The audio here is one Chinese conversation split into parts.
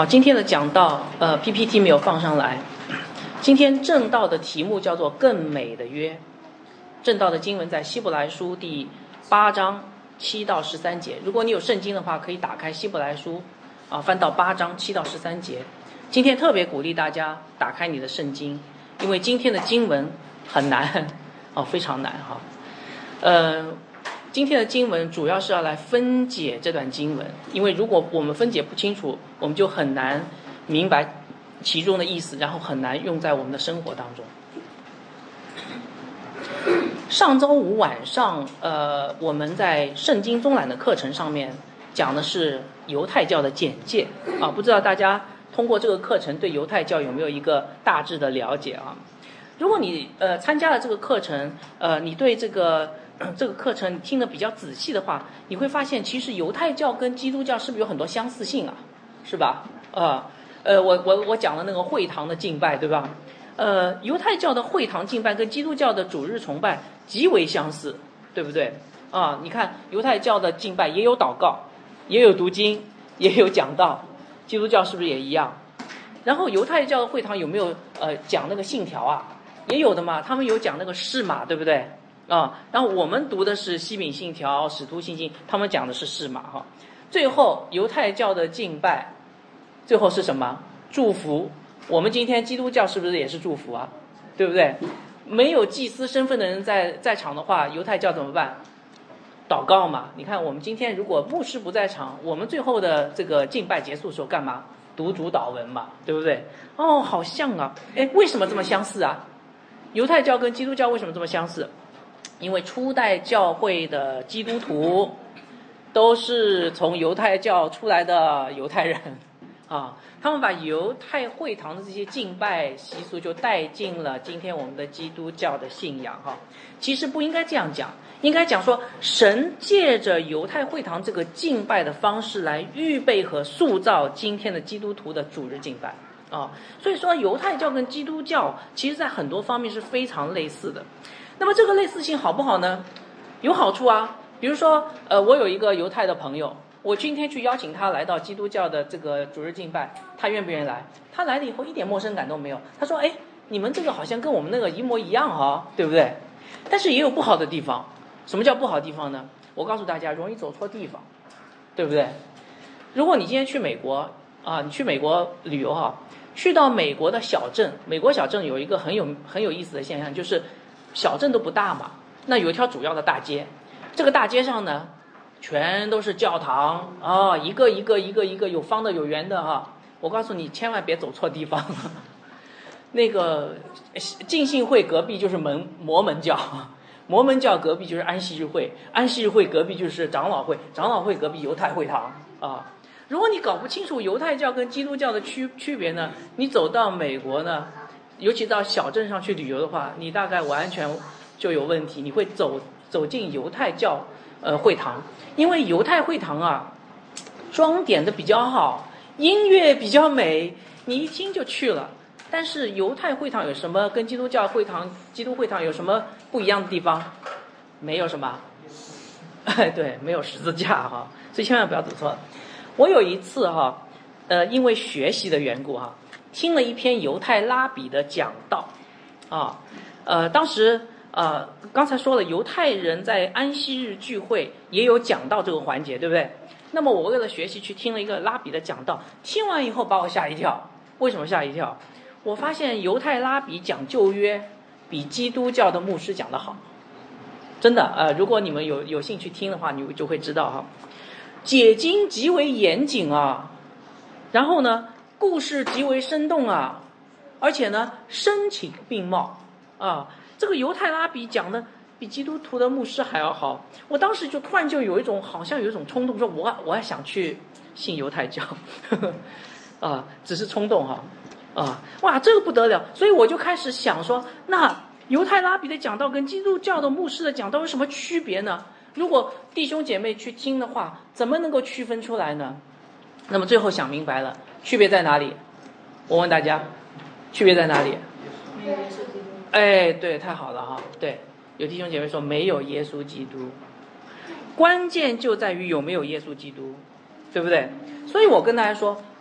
好，今天的讲道PPT 没有放上来。今天正道的题目叫做更美的约。正道的经文在希伯来书第8章7到13节。如果你有圣经的话，可以打开希伯来书翻到8章7到13节。今天特别鼓励大家打开你的圣经，因为今天的经文很难非常难今天的经文主要是要来分解这段经文，因为如果我们分解不清楚，我们就很难明白其中的意思，然后很难用在我们的生活当中。上周五晚上我们在圣经中览的课程上面讲的是犹太教的简介不知道大家通过这个课程对犹太教有没有一个大致的了解如果你参加了这个课程你对这个课程听得比较仔细的话，你会发现其实犹太教跟基督教是不是有很多相似性是吧？我讲了那个会堂的敬拜，对吧？犹太教的会堂敬拜跟基督教的主日崇拜极为相似，对不对？你看犹太教的敬拜也有祷告，也有读经，也有讲道，基督教是不是也一样？然后犹太教的会堂有没有讲那个信条也有的嘛，他们有讲那个誓嘛，对不对？然后我们读的是西敏信条、使徒信经，他们讲的是誓嘛最后犹太教的敬拜最后是什么？祝福。我们今天基督教是不是也是祝福对不对？没有祭司身份的人在场的话，犹太教怎么办？祷告嘛。你看我们今天如果牧师不在场，我们最后的这个敬拜结束的时候干嘛？读主祷文嘛，对不对？好像为什么这么相似犹太教跟基督教为什么这么相似？因为初代教会的基督徒都是从犹太教出来的犹太人他们把犹太会堂的这些敬拜习俗就带进了今天我们的基督教的信仰其实不应该这样讲，应该讲说神借着犹太会堂这个敬拜的方式来预备和塑造今天的基督徒的主日敬拜所以说犹太教跟基督教其实在很多方面是非常类似的。那么这个类似性好不好呢？有好处比如说我有一个犹太的朋友，我今天去邀请他来到基督教的这个主日敬拜，他愿不愿意来？他来了以后一点陌生感都没有，他说你们这个好像跟我们那个一模一样对不对？但是也有不好的地方。什么叫不好的地方呢？我告诉大家，容易走错地方，对不对？如果你今天去美国你去美国旅游去到美国的小镇，美国小镇有一个很有意思的现象，就是小镇都不大嘛，那有一条主要的大街，这个大街上呢全都是教堂一个一个有方的有圆的我告诉你千万别走错地方那个浸信会隔壁就是摩门教，摩门教隔壁就是安息日会，安息日会隔壁就是长老会，长老会隔壁犹太会堂如果你搞不清楚犹太教跟基督教的区别呢，你走到美国呢，尤其到小镇上去旅游的话，你大概完全就有问题，你会走进犹太教会堂，因为犹太会堂装点的比较好，音乐比较美，你一听就去了。但是犹太会堂有什么跟基督教会堂、基督会堂有什么不一样的地方？没有什么对，没有十字架所以千万不要走错。我有一次因为学习的缘故听了一篇犹太拉比的讲道当时刚才说了，犹太人在安息日聚会也有讲道这个环节，对不对？那么我为了学习去听了一个拉比的讲道，听完以后把我吓一跳。为什么吓一跳？我发现犹太拉比讲旧约比基督教的牧师讲得好，真的如果你们有兴趣听的话，你就会知道解经极为严谨然后呢故事极为生动而且呢声情并茂这个犹太拉比讲的比基督徒的牧师还要好。我当时就突然就好像有一种冲动，说我还想去信犹太教只是冲动哇，这个不得了。所以我就开始想说，那犹太拉比的讲道跟基督教的牧师的讲道有什么区别呢？如果弟兄姐妹去听的话，怎么能够区分出来呢？那么最后想明白了，区别在哪里？我问大家，区别在哪里？对，太好了对，有弟兄姐妹说没有耶稣基督，关键就在于有没有耶稣基督，对不对？所以我跟大家说，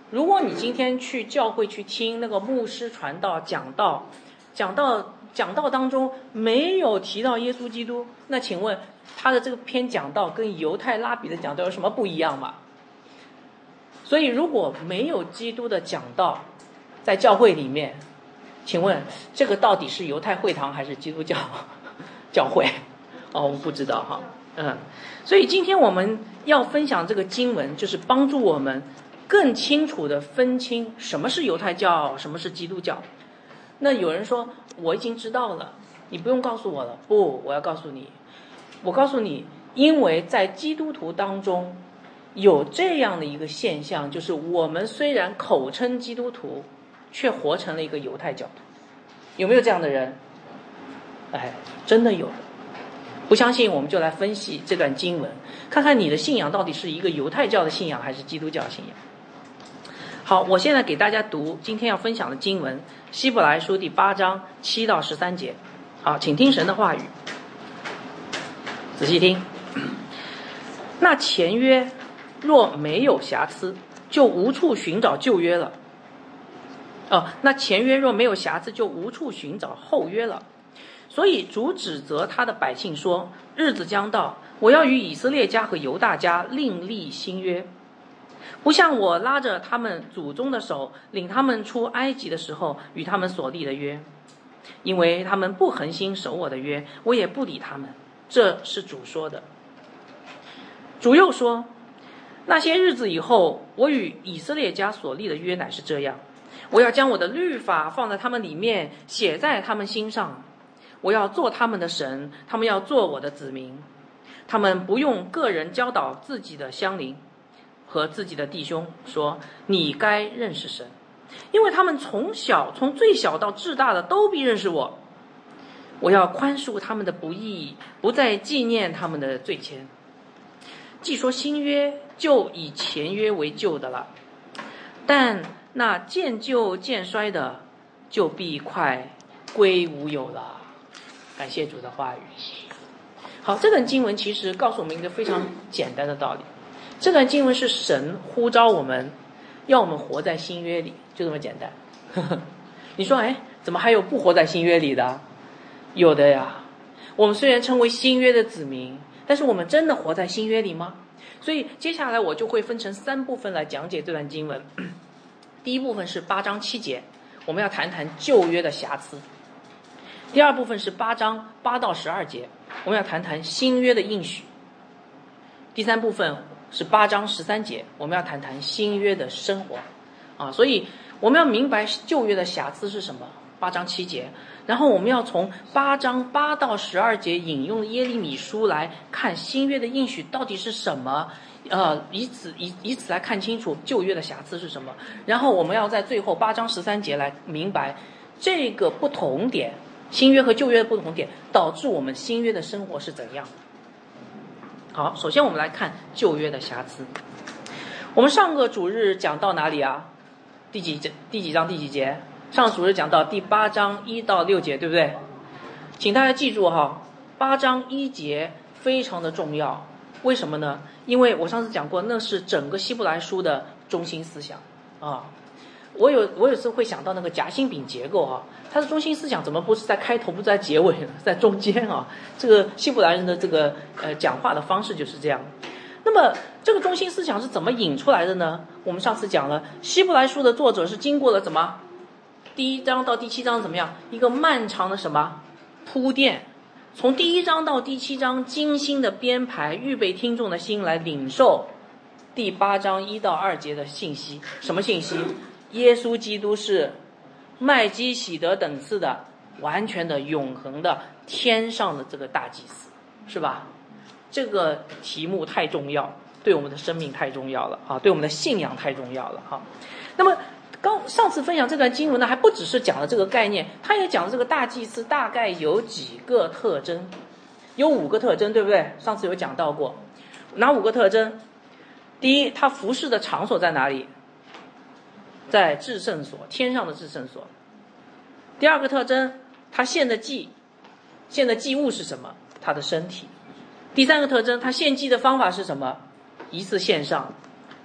如果你今天去教会去听那个牧师传道讲道当中没有提到耶稣基督，那请问他的这个篇讲道跟犹太拉比的讲道有什么不一样吗？所以如果没有基督的讲道在教会里面，请问这个到底是犹太会堂还是基督教教会？我们不知道哈。所以今天我们要分享这个经文，就是帮助我们更清楚地分清什么是犹太教，什么是基督教。那有人说我已经知道了，你不用告诉我了。不，我要告诉你，我告诉你，因为在基督徒当中有这样的一个现象，就是我们虽然口称基督徒，却活成了一个犹太教徒。有没有这样的人？真的有的。不相信我们就来分析这段经文，看看你的信仰到底是一个犹太教的信仰还是基督教的信仰。好，我现在给大家读今天要分享的经文，希伯来书第8章7到13节。好，请听神的话语，仔细听。那前约若没有瑕疵，就无处寻找旧约了。那前约若没有瑕疵，就无处寻找后约了。所以主指责他的百姓说，日子将到，我要与以色列家和犹大家另立新约，不像我拉着他们祖宗的手领他们出埃及的时候与他们所立的约，因为他们不恒心守我的约，我也不理他们。这是主说的。主又说，那些日子以后，我与以色列家所立的约乃是这样，我要将我的律法放在他们里面，写在他们心上，我要做他们的神，他们要做我的子民。他们不用个人教导自己的乡邻和自己的弟兄，说你该认识神，因为他们从最小到至大的都必认识我。我要宽恕他们的不义，不再纪念他们的罪愆。既说新约，就以前约为旧的了，但那渐旧渐衰的，就必快归无有了。感谢主的话语。好，这段经文其实告诉我们一个非常简单的道理，这段经文是神呼召我们，要我们活在新约里，就这么简单。你说怎么还有不活在新约里的？有的呀。我们虽然称为新约的子民，但是我们真的活在新约里吗？所以接下来我就会分成3部分来讲解这段经文。第一部分是8章7节，我们要谈谈旧约的瑕疵。第二部分是8章8到12节，我们要谈谈新约的应许。第3部分是8章13节，我们要谈谈新约的生活。所以我们要明白旧约的瑕疵是什么，8章7节，然后我们要从8章8到12节引用耶利米书来看新约的应许到底是什么，以此来看清楚旧约的瑕疵是什么。然后我们要在最后8章13节来明白这个不同点，新约和旧约的不同点导致我们新约的生活是怎样的。好，首先我们来看旧约的瑕疵。我们上个主日讲到哪里啊？第几章第几节？上个主日讲到第8章1到6节，对不对？请大家记住8章1节非常的重要。为什么呢？因为我上次讲过，那是整个希伯来书的中心思想我有时会想到那个夹心饼结构它的中心思想怎么不是在开头，不是在结尾，在中间这个希伯来人的这个讲话的方式就是这样。那么这个中心思想是怎么引出来的呢？我们上次讲了，希伯来书的作者是经过了怎么第1章到第7章怎么样一个漫长的什么铺垫，从第1章到第7章精心的编排，预备听众的心来领受第8章1到2节的信息。什么信息？耶稣基督是麦基洗德等次的完全的永恒的天上的这个大祭司，是吧？这个题目太重要，对我们的生命太重要了对我们的信仰太重要了那么上次分享这段经文呢，还不只是讲了这个概念，他也讲了这个大祭司大概有几个特征，有5个特征，对不对？上次有讲到过，哪5个特征？第一，他服侍的场所在哪里？在至圣所，天上的至圣所。第2个特征，他献的祭物是什么？他的身体。第3个特征，他献祭的方法是什么？一次献上，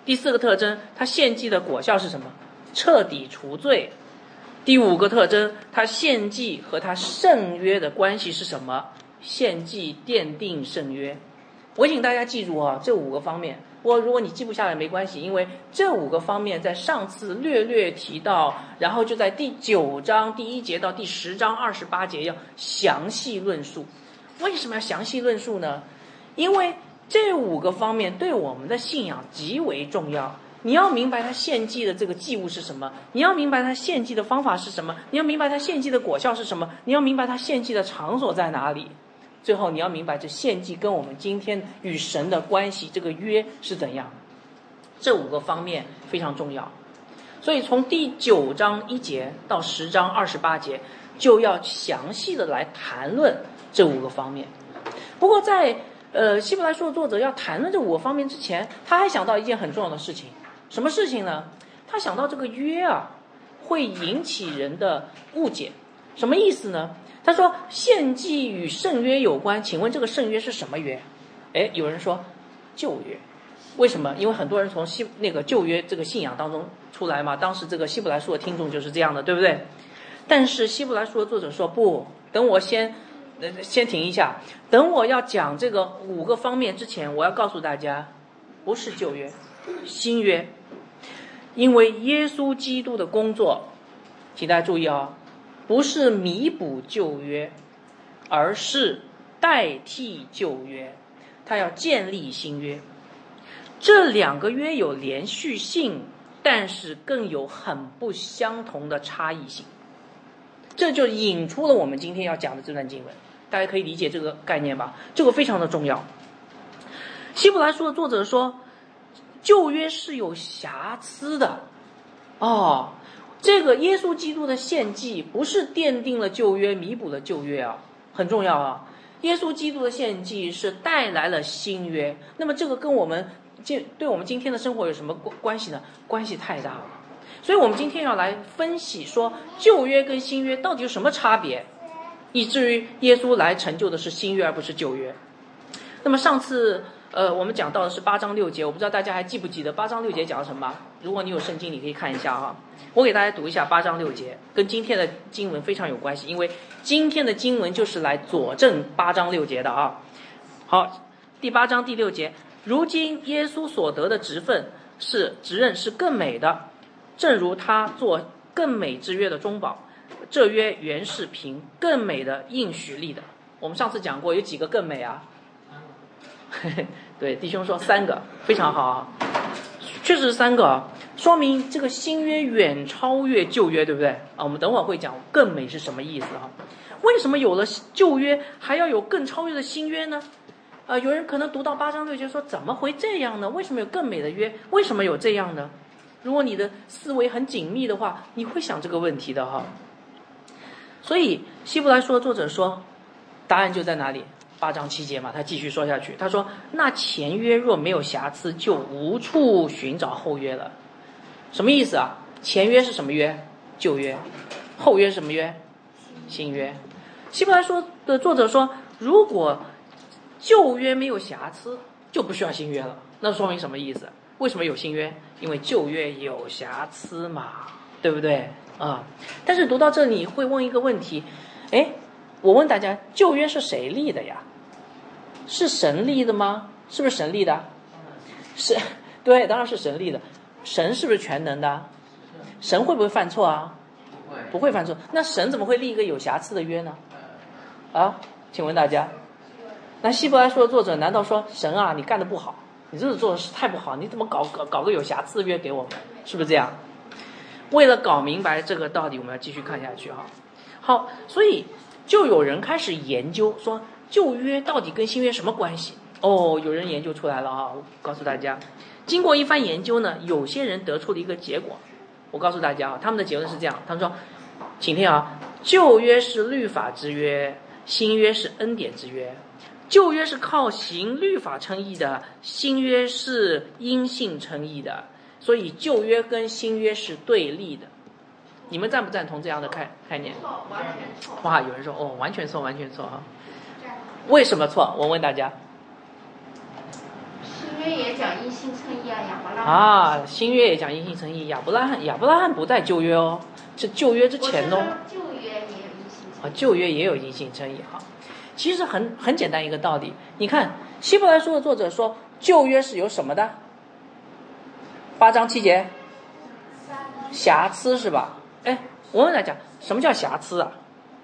第4个特征，它献祭的果效是什么？彻底除罪。第5个特征，它献祭和它圣约的关系是什么？献祭奠定圣约。我请大家记住这5个方面。如果你记不下来没关系，因为这5个方面在上次略提到，然后就在第9章第1节到第10章28节要详细论述。为什么要详细论述呢？因为这5个方面对我们的信仰极为重要。你要明白它献祭的这个祭物是什么，你要明白它献祭的方法是什么，你要明白它献祭的果效是什么，你要明白它献祭的场所在哪里，最后你要明白这献祭跟我们今天与神的关系，这个约是怎样。这5个方面非常重要。所以从第9章1节到10章28节就要详细的来谈论这5个方面。不过在希伯来书的作者要谈论这5个方面之前，他还想到一件很重要的事情。什么事情呢？他想到这个约会引起人的误解。什么意思呢？他说献祭与圣约有关，请问这个圣约是什么约？有人说旧约。为什么？因为很多人从旧约这个信仰当中出来嘛，当时这个希伯来书的听众就是这样的，对不对？但是希伯来书的作者说不，等我先停一下，等我要讲这个5个方面之前，我要告诉大家，不是旧约，新约。因为耶稣基督的工作，请大家注意不是弥补旧约，而是代替旧约，他要建立新约。这2个约有连续性，但是更有很不相同的差异性。这就引出了我们今天要讲的这段经文，大家可以理解这个概念吧？这个非常的重要。希伯来书的作者说旧约是有瑕疵的这个耶稣基督的献祭不是奠定了旧约，弥补了旧约很重要耶稣基督的献祭是带来了新约。那么这个跟我们对我们今天的生活有什么关系呢？关系太大了。所以我们今天要来分析说旧约跟新约到底有什么差别，以至于耶稣来成就的是新约而不是旧约。那么上次我们讲到的是8章6节，我不知道大家还记不记得8章6节讲了什么？如果你有圣经你可以看一下我给大家读一下8章6节，跟今天的经文非常有关系，因为今天的经文就是来佐证8章6节的好，第8章第6节，如今耶稣所得的职任是更美的，正如他做更美之约的中保，这约原是凭更美的应许立的。我们上次讲过有几个更美对，弟兄说3个，非常好确实是3个说明这个新约远超越旧约，对不对我们等会儿会讲更美是什么意思为什么有了旧约还要有更超越的新约呢？有人可能读到8章6节说怎么会这样呢？为什么有更美的约？为什么有这样呢？如果你的思维很紧密的话，你会想这个问题的所以希伯来书的作者说答案就在哪里？8章7节嘛，他继续说下去，他说那前约若没有瑕疵，就无处寻找后约了。什么意思前约是什么约？旧约。后约是什么约？新约。希伯来书的作者说如果旧约没有瑕疵，就不需要新约了。那说明什么意思？为什么有新约？因为旧约有瑕疵嘛，对不对但是读到这里会问一个问题，我问大家，旧约是谁立的呀？是神立的吗？是不是神立的？是，对，当然是神立的。神是不是全能的？神会不会犯错不会犯错。那神怎么会立一个有瑕疵的约呢？请问大家，那希伯来书的作者难道说神你干得不好，你这个做的是太不好，你怎么搞个有瑕疵的约给我们？是不是这样？为了搞明白这个道理，我们要继续看下去好，所以就有人开始研究说旧约到底跟新约什么关系有人研究出来了我告诉大家，经过一番研究呢，有些人得出了一个结果。我告诉大家他们的结论是这样，他们说请听旧约是律法之约，新约是恩典之约。旧约是靠行律法称义的，新约是因信称义的，所以旧约跟新约是对立的。你们赞不赞同这样的概念？哇，有人说完全错，完全错为什么错？我问大家。 新约也讲因信称义啊，亚伯拉罕啊，新约也讲因信称义，亚伯拉罕不在旧约哦，是旧约之前哦。 旧约也有因信称义。 旧约也有因信称义哈。其实很简单一个道理，你看希伯来书的作者说旧约是有什么的？8章7节，瑕疵是吧？哎，我问大家，什么叫瑕疵啊？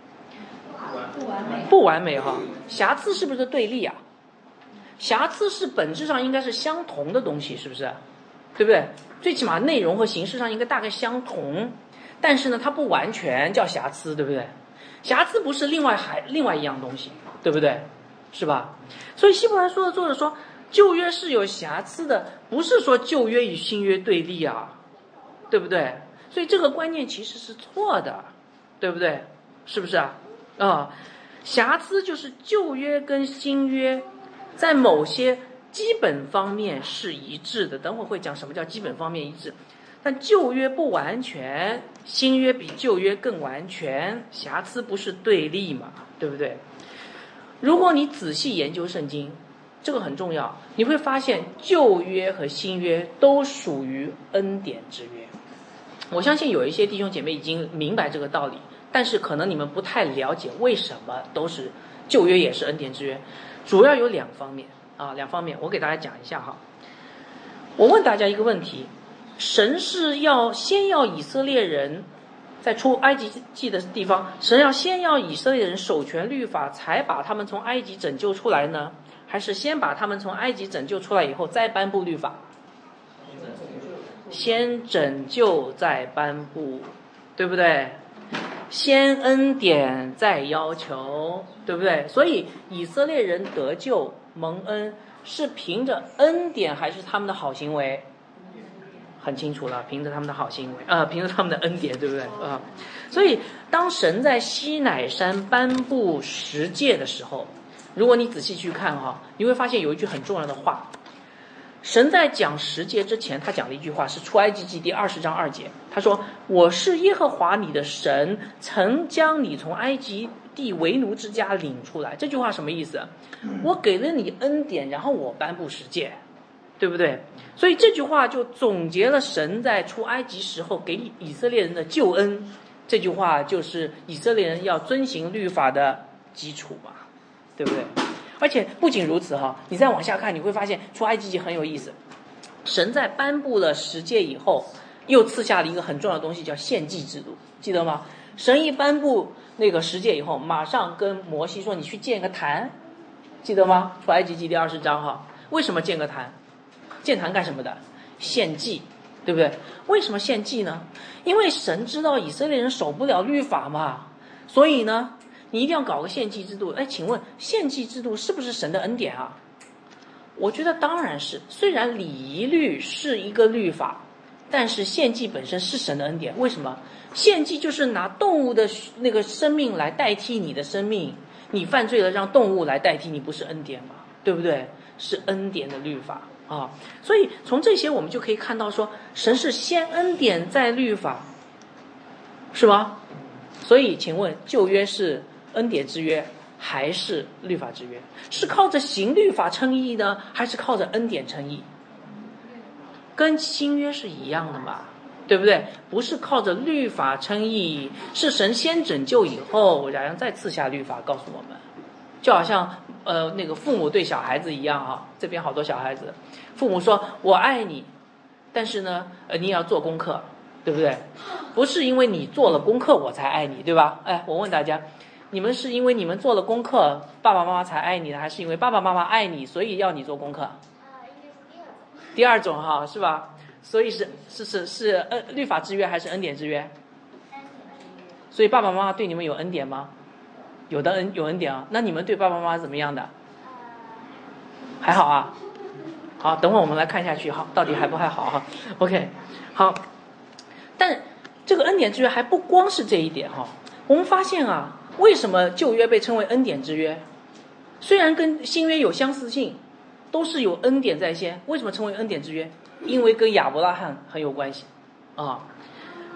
不完美哈。瑕疵是不是对立啊？瑕疵是本质上应该是相同的东西，是不是？对不对？最起码内容和形式上应该大概相同，但是呢，它不完全叫瑕疵，对不对？瑕疵不是另外一样东西，对不对？是吧？所以希伯来书的作者说旧约是有瑕疵的，不是说旧约与新约对立啊，对不对？所以这个观念其实是错的，对不对？是不是啊？瑕疵就是旧约跟新约在某些基本方面是一致的，等会儿会讲什么叫基本方面一致。但旧约不完全，新约比旧约更完全，瑕疵不是对立嘛，对不对？如果你仔细研究圣经，这个很重要，你会发现旧约和新约都属于恩典之约。我相信有一些弟兄姐妹已经明白这个道理，但是可能你们不太了解为什么都是旧约也是恩典之约，主要有两方面，我给大家讲一下哈。我问大家一个问题，神是先要以色列人在出埃及记的地方，神要先要以色列人守全律法，才把他们从埃及拯救出来呢？还是先把他们从埃及拯救出来以后再颁布律法？先拯救再颁布，对不对？先恩典再要求，对不对？所以以色列人得救蒙恩是凭着恩典还是他们的好行为？很清楚了，凭着他们的好行为凭着他们的恩典，对不对所以当神在西乃山颁布十诫的时候，如果你仔细去看你会发现有一句很重要的话。神在讲十诫之前，他讲了一句话，是出埃及记第20章2节，他说：我是耶和华你的神，曾将你从埃及地为奴之家领出来。这句话什么意思？我给了你恩典，然后我颁布十诫，对不对？所以这句话就总结了神在出埃及时候给以色列人的救恩。这句话就是以色列人要遵行律法的基础嘛，对不对？而且不仅如此你再往下看，你会发现出埃及记很有意思。神在颁布了十诫以后，又赐下了一个很重要的东西，叫献祭制度，记得吗？神一颁布那个十诫以后，马上跟摩西说：“你去建个坛，记得吗？”出埃及记第20章为什么建个坛？建坛干什么的？献祭，对不对？为什么献祭呢？因为神知道以色列人守不了律法嘛，所以呢，你一定要搞个献祭制度。请问献祭制度是不是神的恩典啊？我觉得当然是。虽然礼仪律是一个律法，但是献祭本身是神的恩典。为什么？献祭就是拿动物的那个生命来代替你的生命，你犯罪了让动物来代替你，不是恩典吗？对不对？是恩典的律法所以从这些我们就可以看到说，神是先恩典再律法，是吗？所以请问旧约是恩典之约还是律法之约？是靠着行律法称义呢，还是靠着恩典称义？跟新约是一样的嘛，对不对？不是靠着律法称义，是神先拯救以后，然后再赐下律法告诉我们。就好像那个父母对小孩子一样这边好多小孩子，父母说我爱你，但是呢你也要做功课，对不对？不是因为你做了功课我才爱你，对吧？我问大家，你们是因为你们做了功课爸爸妈妈才爱你的，还是因为爸爸妈妈爱你所以要你做功课？第二种是吧？所以是律法之约还是恩典之约？所以爸爸妈妈对你们有恩典吗？有恩典那你们对爸爸妈妈怎么样的？还好好，等会儿我们来看下去到底还不还好OK， 好。但这个恩典之约还不光是这一点我们发现为什么旧约被称为恩典之约？虽然跟新约有相似性，都是有恩典在先，为什么称为恩典之约？因为跟亚伯拉罕很有关系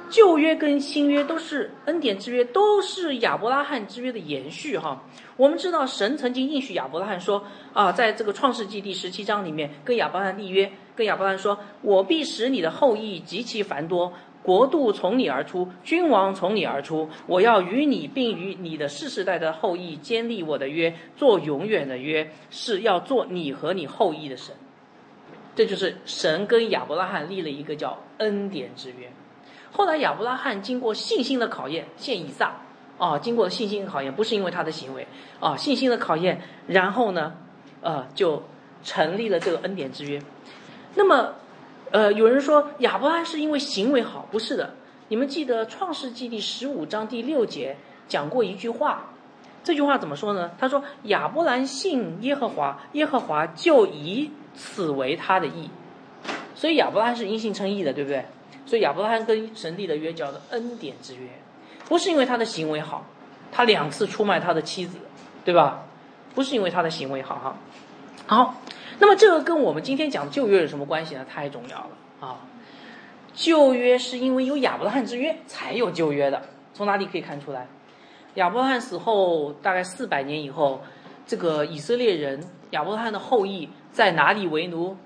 旧约跟新约都是恩典之约，都是亚伯拉罕之约的延续哈。我们知道神曾经应许亚伯拉罕说啊，在这个创世纪第17章里面跟亚伯拉罕立约，跟亚伯拉罕说，我必使你的后裔极其繁多，国度从你而出，君王从你而出，我要与你并与你的世世代的后裔坚立我的约，做永远的约，是要做你和你后裔的神。这就是神跟亚伯拉罕立了一个叫恩典之约。后来亚伯拉罕经过信心的考验，献以撒经过信心的考验，不是因为他的行为信心的考验，然后呢就成立了这个恩典之约。那么有人说亚伯拉罕是因为行为好，不是的。你们记得创世纪第15章第6节讲过一句话，这句话怎么说呢？他说亚伯兰信耶和华，耶和华就以此为他的义。所以亚伯拉罕是因信称义的，对不对？所以亚伯拉罕跟神立的约叫做恩典之约，不是因为他的行为好，他2次出卖他的妻子，对吧？不是因为他的行为好哈。好，那么这个跟我们今天讲旧约有什么关系呢？太重要了旧约是因为有亚伯拉罕之约才有旧约的。从哪里可以看出来？亚伯拉罕死后大概400年以后，这个以色列人亚伯拉罕的后裔在哪里为奴？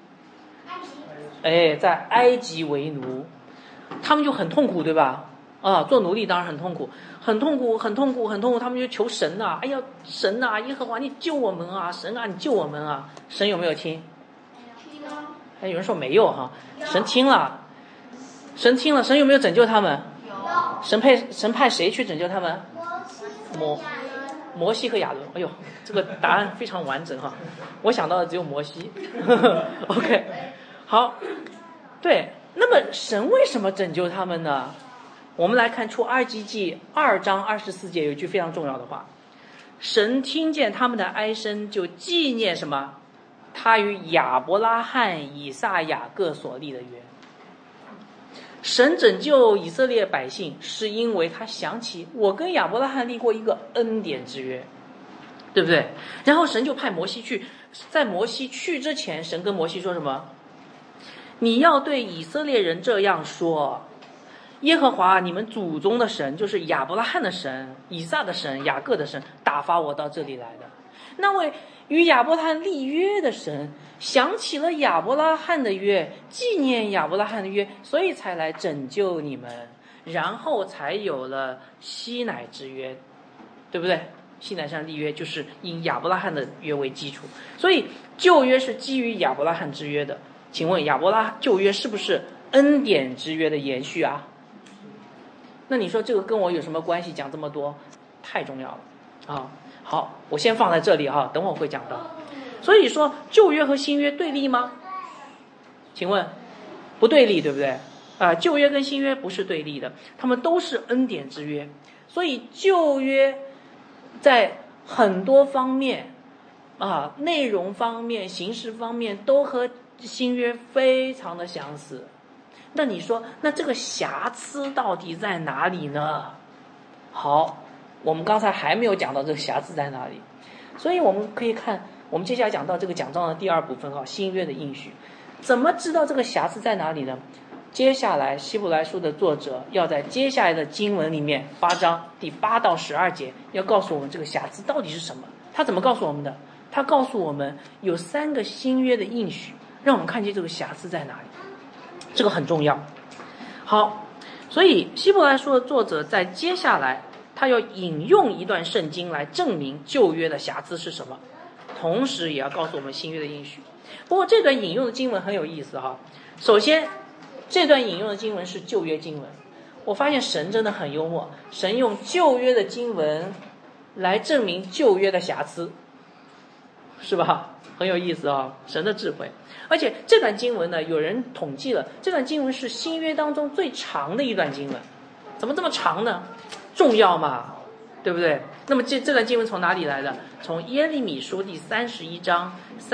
在埃及为奴，他们就很痛苦，对吧？做奴隶当然很痛苦，很痛苦，很痛苦，很痛苦。他们就求神啊，哎呀，神啊，耶和华，你救我们啊！神啊，你救我们啊！神有没有听？有人说没有哈，神听了，神听了，神有没有拯救他们？有。神派谁去拯救他们？摩西和亚伦。哎呦，这个答案非常完整哈，我想到的只有摩西。OK， 好，对。那么神为什么拯救他们呢？我们来看出埃及记2章24节有一句非常重要的话，神听见他们的哀声，就纪念什么？他与亚伯拉罕、以撒、雅各所立的约。神拯救以色列百姓，是因为他想起我跟亚伯拉罕立过一个恩典之约，对不对？然后神就派摩西去，在摩西去之前，神跟摩西说什么？你要对以色列人这样说，耶和华你们祖宗的神，就是亚伯拉罕的神、以撒的神、雅各的神，打发我到这里来的。那位与亚伯拉罕立约的神想起了亚伯拉罕的约，纪念亚伯拉罕的约，所以才来拯救你们，然后才有了西乃之约，对不对？西乃山立约就是以亚伯拉罕的约为基础，所以旧约是基于亚伯拉罕之约的。请问旧约是不是恩典之约的延续啊？那你说这个跟我有什么关系？讲这么多太重要了好，我先放在这里等会儿会讲到。所以说旧约和新约对立吗？请问不对立，对不对？旧约跟新约不是对立的，他们都是恩典之约。所以旧约在很多方面内容方面、形式方面都和新约非常的相似。那你说，那这个瑕疵到底在哪里呢？好，我们刚才还没有讲到这个瑕疵在哪里，所以我们可以看，我们接下来讲到这个讲章的第2部分新约的应许。怎么知道这个瑕疵在哪里呢？接下来希伯来书的作者要在接下来的经文里面8章第8到12节要告诉我们这个瑕疵到底是什么。他怎么告诉我们的？他告诉我们有3个新约的应许，让我们看见这个瑕疵在哪里，这个很重要。好，所以希伯来书的作者在接下来他要引用一段圣经来证明旧约的瑕疵是什么，同时也要告诉我们新约的应许。不过这段引用的经文很有意思首先这段引用的经文是旧约经文，我发现神真的很幽默，神用旧约的经文来证明旧约的瑕疵，是吧？很有意思神的智慧。而且这段经文呢，有人统计了，这段经文是新约当中最长的一段经文。怎么这么长呢？重要嘛，对不对？那么这段经文从哪里来的？从耶利米书第31章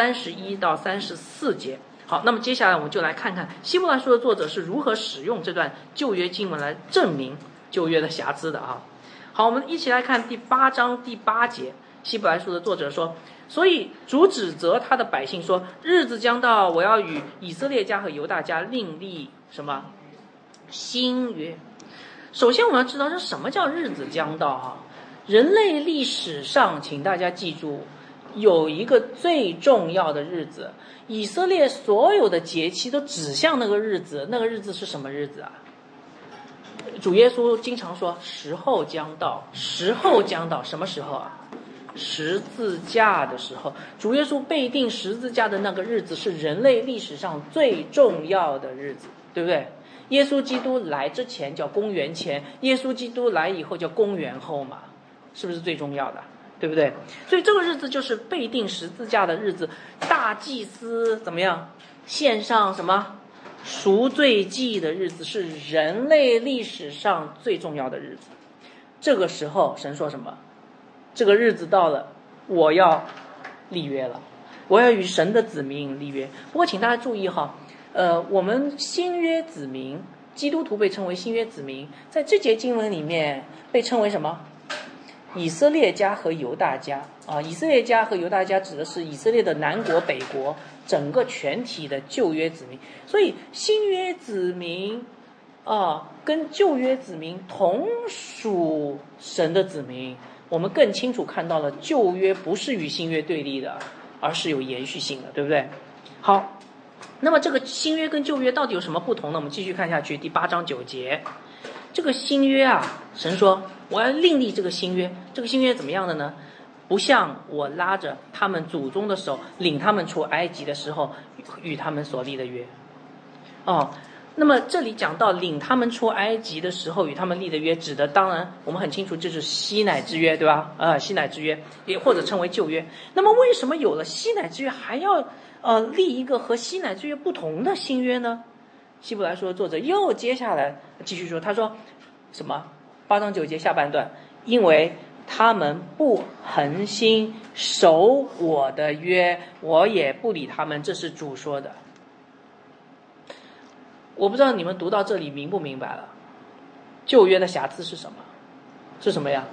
31到34节。好，那么接下来我们就来看看希伯来书的作者是如何使用这段旧约经文来证明旧约的瑕疵的好，我们一起来看第8章第8节。希伯来书的作者说，所以主指责他的百姓说，日子将到，我要与以色列家和犹大家另立什么新约。 首先我们要知道这什么叫日子将到哈。人类历史上，请大家记住，有一个最重要的日子，以色列所有的节期都指向那个日子，那个日子是什么日子啊？主耶稣经常说时候将到，时候将到，什么时候啊？十字架的时候。主耶稣被钉十字架的那个日子是人类历史上最重要的日子，对不对？耶稣基督来之前叫公元前，耶稣基督来以后叫公元后嘛，是不是最重要的？对不对？所以这个日子就是被钉十字架的日子，大祭司怎么样献上什么赎罪祭的日子，是人类历史上最重要的日子。这个时候神说什么？这个日子到了，我要立约了，我要与神的子民立约。不过请大家注意哈，我们新约子民，基督徒被称为新约子民，在这节经文里面被称为什么？以色列家和犹大家啊，以色列家和犹大家指的是以色列的南国北国整个全体的旧约子民。所以新约子民跟旧约子民同属神的子民。我们更清楚看到了旧约不是与新约对立的，而是有延续性的，对不对？好，那么这个新约跟旧约到底有什么不同呢？我们继续看下去，第8章9节。这个新约啊，神说我要另立这个新约。这个新约怎么样的呢？不像我拉着他们祖宗的手领他们出埃及的时候与他们所立的约。那么这里讲到领他们出埃及的时候与他们立的约，指的当然我们很清楚就是西乃之约，对吧？西乃之约也或者称为旧约。那么为什么有了西乃之约还要立一个和西乃之约不同的新约呢？希伯来书的作者又接下来继续说，他说什么？8章9节下半段，因为他们不恒心守我的约，我也不理他们，这是主说的。我不知道你们读到这里明不明白了？旧约的瑕疵是什么？是什么呀？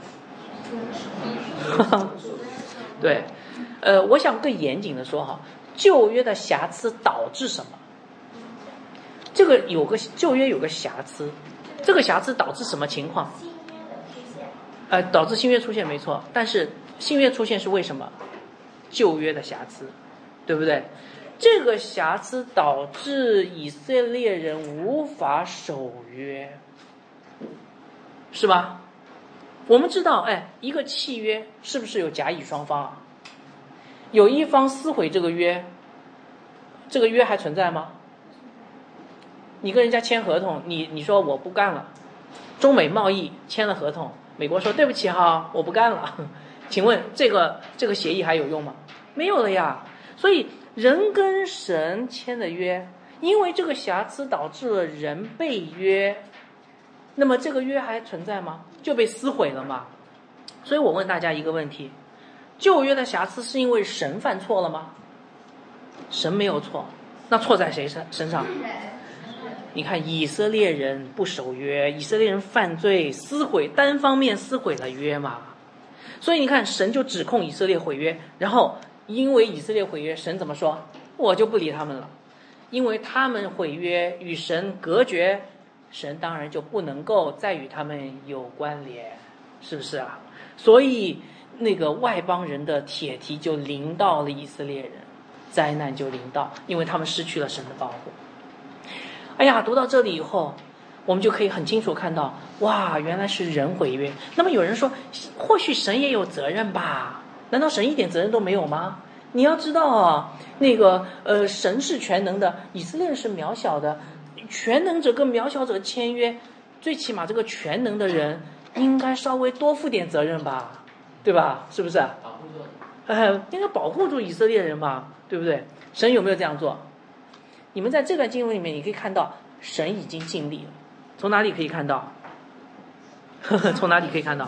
对，我想更严谨的说哈，旧约的瑕疵导致什么？这个旧约有个瑕疵，这个瑕疵导致什么情况？导致新约出现没错，但是新约出现是为什么？旧约的瑕疵，对不对？这个瑕疵导致以色列人无法守约，是吧？我们知道，一个契约是不是有甲乙双方啊？有一方撕毁这个约，这个约还存在吗？你跟人家签合同，你说我不干了，中美贸易签了合同，美国说对不起哈，我不干了，请问这个协议还有用吗？没有了呀。所以人跟神签的约，因为这个瑕疵导致了人被约，那么这个约还存在吗？就被撕毁了嘛。所以我问大家一个问题，旧约的瑕疵是因为神犯错了吗？神没有错，那错在谁身上？你看以色列人不守约，以色列人犯罪撕毁，单方面撕毁了约嘛。所以你看神就指控以色列毁约，然后因为以色列毁约，神怎么说？我就不理他们了，因为他们毁约与神隔绝，神当然就不能够再与他们有关联，是不是啊？所以那个外邦人的铁蹄就临到了以色列人，灾难就临到，因为他们失去了神的保护。哎呀，读到这里以后，我们就可以很清楚看到，哇，原来是人毁约。那么有人说，或许神也有责任吧？难道神一点责任都没有吗？你要知道啊，神是全能的，以色列是渺小的，全能者跟渺小者签约，最起码这个全能的人应该稍微多负点责任吧，对吧？是不是？应该保护住以色列人嘛，对不对？神有没有这样做？你们在这段经文里面，你可以看到神已经尽力了。从哪里可以看到？从哪里可以看到？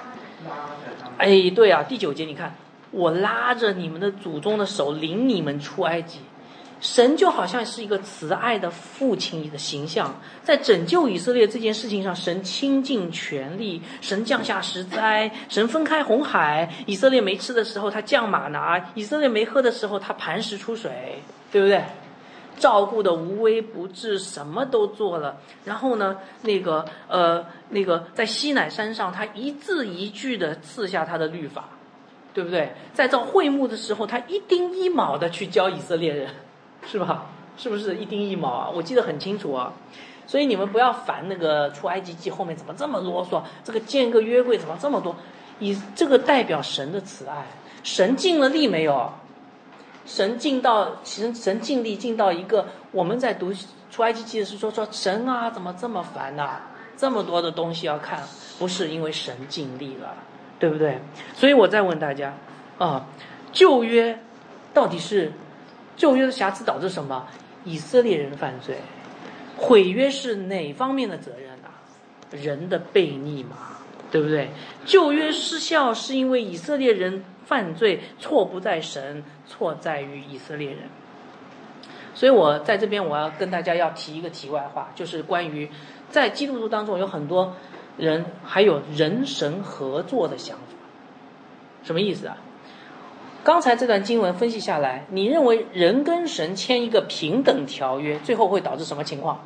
对啊，第9节你看，我拉着你们的祖宗的手领你们出埃及。神就好像是一个慈爱的父亲的形象，在拯救以色列这件事情上，神倾尽全力，神降下十灾，神分开红海，以色列没吃的时候他降玛拿，以色列没喝的时候他磐石出水，对不对？ 照顾的无微不至，什么都做了。然后呢，在西乃山上，他一字一句的赐下他的律法，对不对？在造会幕的时候，他一丁一卯的去教以色列人，是吧？是不是一丁一卯啊？我记得很清楚啊。所以你们不要烦那个出埃及记后面怎么这么啰嗦，这个建个约柜怎么这么多？这个代表神的慈爱，神尽了力没有？神尽力尽到一个，我们在读出埃及记的时候说神啊，怎么这么烦啊？这么多的东西要看，不是因为神尽力了，对不对？所以我再问大家啊，旧约到底是旧约的瑕疵导致什么？以色列人犯罪，毁约是哪方面的责任啊？人的悖逆嘛，对不对？旧约失效是因为以色列人犯罪，错不在神，错在于以色列人。所以我在这边我要跟大家要提一个题外话，就是关于在基督徒当中有很多人还有人神合作的想法。什么意思啊？刚才这段经文分析下来，你认为人跟神签一个平等条约，最后会导致什么情况？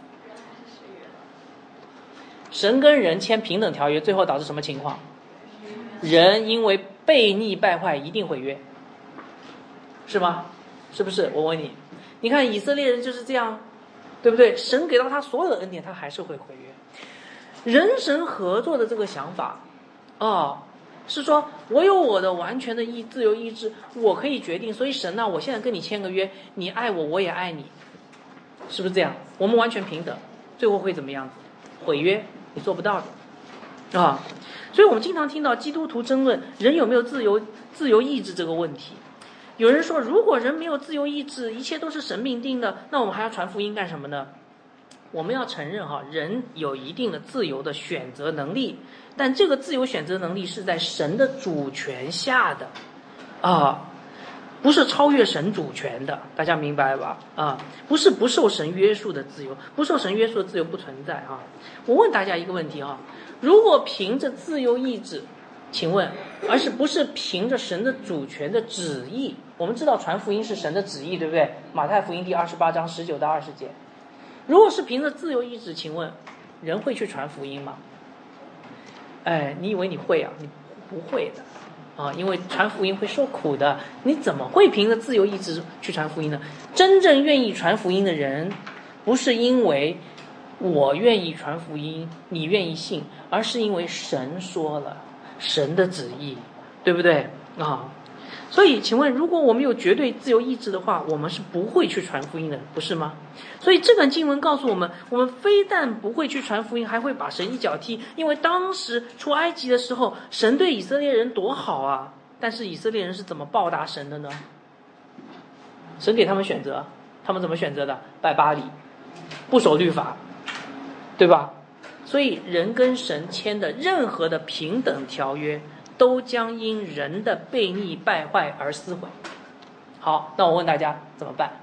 神跟人签平等条约，最后导致什么情况？人因为悖逆败坏一定毁约，是吗？是不是？我问你，你看以色列人就是这样，对不对？神给到他所有的恩典，他还是会毁约。人神合作的这个想法是说我有我的完全的自由意志，我可以决定，所以神啊，我现在跟你签个约，你爱我，我也爱你，是不是这样？我们完全平等，最后会怎么样子？毁约，你做不到的所以我们经常听到基督徒争论人有没有自由意志这个问题。有人说，如果人没有自由意志，一切都是神命定的，那我们还要传福音干什么呢？我们要承认人有一定的自由的选择能力，但这个自由选择能力是在神的主权下的不是超越神主权的，大家明白吧？不是不受神约束的自由，不受神约束的自由不存在我问大家一个问题如果凭着自由意志，请问，不是凭着神的主权的旨意？我们知道传福音是神的旨意，对不对？马太福音第28章19到20节。如果是凭着自由意志，请问人会去传福音吗？你以为你会啊？你不会的因为传福音会受苦的，你怎么会凭着自由意志去传福音呢？真正愿意传福音的人，不是因为我愿意传福音，你愿意信，而是因为神说了，神的旨意，对不对所以请问，如果我们有绝对自由意志的话，我们是不会去传福音的，不是吗？所以这段经文告诉我们，我们非但不会去传福音，还会把神一脚踢。因为当时出埃及的时候，神对以色列人多好啊，但是以色列人是怎么报答神的呢？神给他们选择，他们怎么选择的？拜巴力，不守律法，对吧？所以人跟神签的任何的平等条约，都将因人的悖逆败坏而撕毁。好，那我问大家怎么办？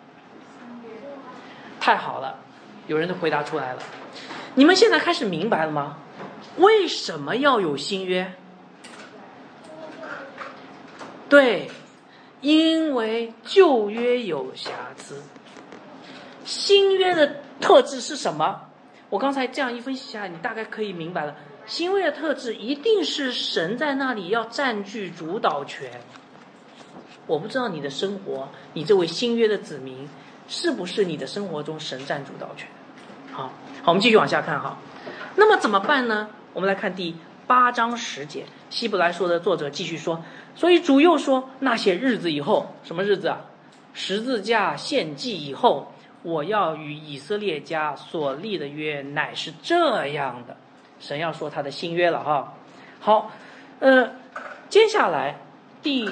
太好了，有人就回答出来了。你们现在开始明白了吗？为什么要有新约？对，因为旧约有瑕疵。新约的特质是什么？我刚才这样一分析下来，你大概可以明白了。新约的特质一定是神在那里要占据主导权。我不知道你的生活，你这位新约的子民，是不是你的生活中神占主导权？好，我们继续往下看那么怎么办呢？我们来看第8章10节，希伯来书的作者继续说，所以主又说，那些日子以后，什么日子啊？十字架献祭以后，我要与以色列家所立的约乃是这样的。神要说他的新约了好，接下来第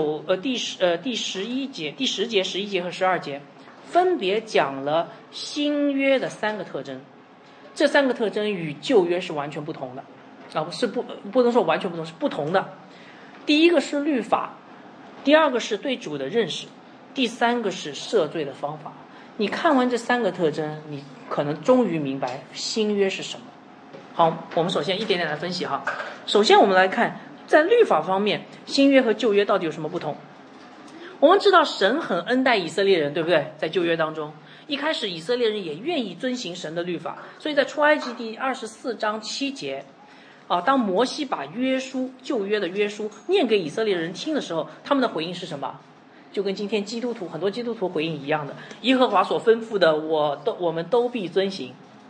11节、第10节、11节和12节分别讲了新约的3个特征。这3个特征与旧约是完全不同的不能说完全不同，是不同的。第一个是律法，第二个是对主的认识，第三个是赦罪的方法。你看完这3个特征，你可能终于明白新约是什么。好，我们首先一点点来分析首先我们来看，在律法方面，新约和旧约到底有什么不同？ 我们知道神很恩待以色列人，对不对？在旧约当中，一开始以色列人也愿意遵行神的律法，所以在出埃及第24章7节，当摩西把约书旧约的约书念给以色列人听的时候，他们的回应是什么？就跟今天很多基督徒回应一样的，耶和华所吩咐的，我们都必遵行。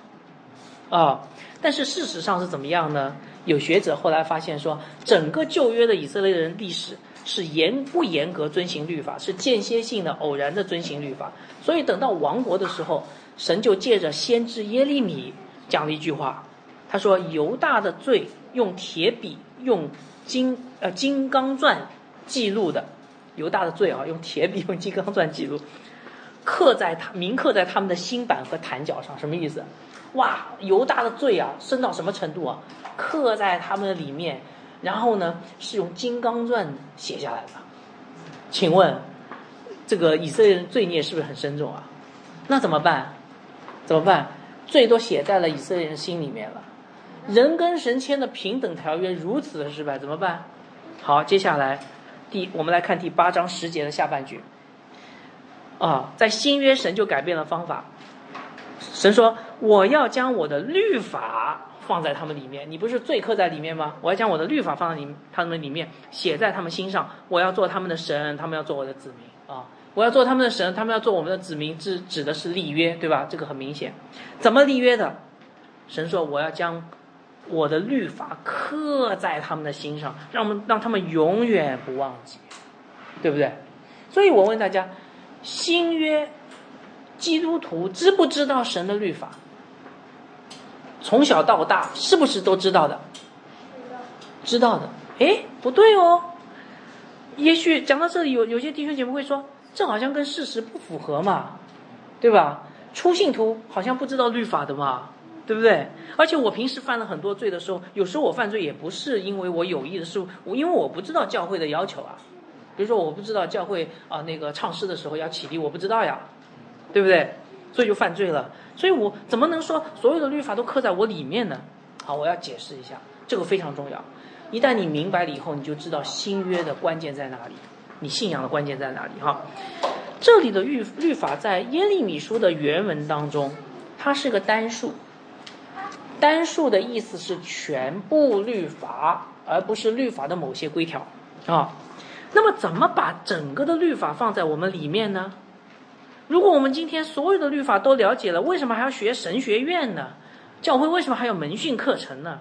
但是事实上是怎么样呢？有学者后来发现说，整个旧约的以色列人历史是不严格遵行律法，是间歇性的偶然的遵行律法。所以等到亡国的时候，神就借着先知耶利米讲了一句话，他说犹大的罪用铁笔用金刚钻记录的，犹大的罪用铁笔用金刚钻记录，铭刻在他们的心板和坛角上。什么意思？哇，犹大的罪深到什么程度刻在他们的里面，然后呢是用金刚钻写下来的。请问这个以色列人罪孽是不是很深重那怎么办？罪都写在了以色列人心里面了。人跟神签的平等条约如此的失败，怎么办？好，接下来我们来看第8章10节的下半句。在新约神就改变了方法。神说我要将我的律法放在他们里面，你不是罪刻在里面吗？我要将我的律法放在他们里面，写在他们心上，我要做他们的神，他们要做我的子民我要做他们的神，他们要做我们的子民，指的是立约，对吧？这个很明显。怎么立约的？神说我要将我的律法刻在他们的心上，让他们永远不忘记，对不对？所以我问大家，新约基督徒知不知道神的律法？从小到大是不是都知道的？知道的。不对也许讲到这里，有些弟兄姐妹会说，这好像跟事实不符合嘛，对吧？初信徒好像不知道律法的嘛，对不对？而且我平时犯了很多罪的时候，有时候我犯罪也不是因为我有意的，是因为我不知道教会的要求比如说我不知道教会那个唱诗的时候要起立，我不知道呀，对不对？所以就犯罪了。所以我怎么能说所有的律法都刻在我里面呢？好，我要解释一下，这个非常重要。一旦你明白了以后，你就知道新约的关键在哪里，你信仰的关键在哪里这里的律法在耶利米书的原文当中，它是个单数。单数的意思是全部律法，而不是律法的某些规条那么怎么把整个的律法放在我们里面呢？如果我们今天所有的律法都了解了，为什么还要学神学院呢？教会为什么还有门训课程呢？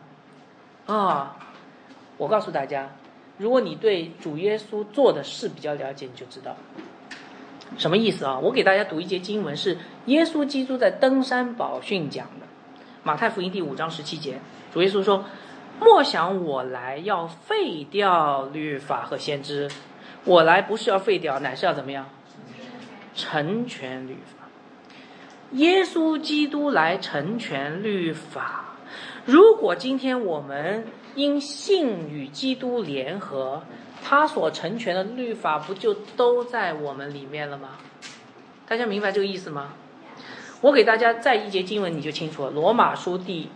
我告诉大家，如果你对主耶稣做的事比较了解，你就知道什么意思我给大家读一节经文，是耶稣基督在登山宝训讲的，马太福音第5章17节，主耶稣说，莫想我来要废掉律法和先知，我来不是要废掉，乃是要怎么样？成全律法。耶稣基督来成全律法。如果今天我们因信与基督联合，他所成全的律法不就都在我们里面了吗？大家明白这个意思吗？我给大家再一节经文你就清楚了，罗马书第